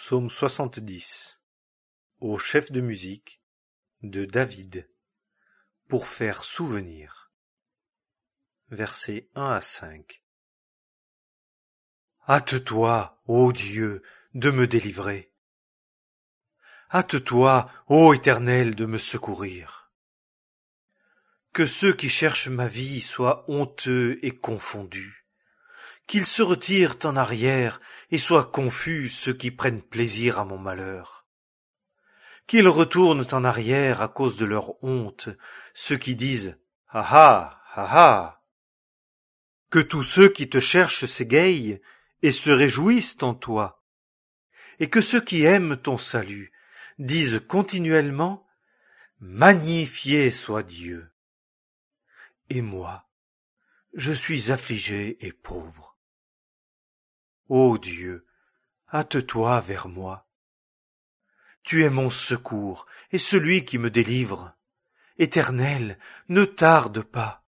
Psaume 70. Au chef de musique de David, pour faire souvenir. Versets 1 à 5. Hâte-toi, ô Dieu, de me délivrer. Hâte-toi, ô Éternel, de me secourir. Que ceux qui cherchent ma vie soient honteux et confondus. Qu'ils se retirent en arrière et soient confus ceux qui prennent plaisir à mon malheur. Qu'ils retournent en arrière à cause de leur honte, ceux qui disent « Ha ha, ha ha !» Que tous ceux qui te cherchent s'égayent et se réjouissent en toi. Et que ceux qui aiment ton salut disent continuellement « Magnifié soit Dieu !» Et moi, je suis affligé et pauvre. Ô Dieu, hâte-toi vers moi. Tu es mon secours et celui qui me délivre. Éternel, ne tarde pas.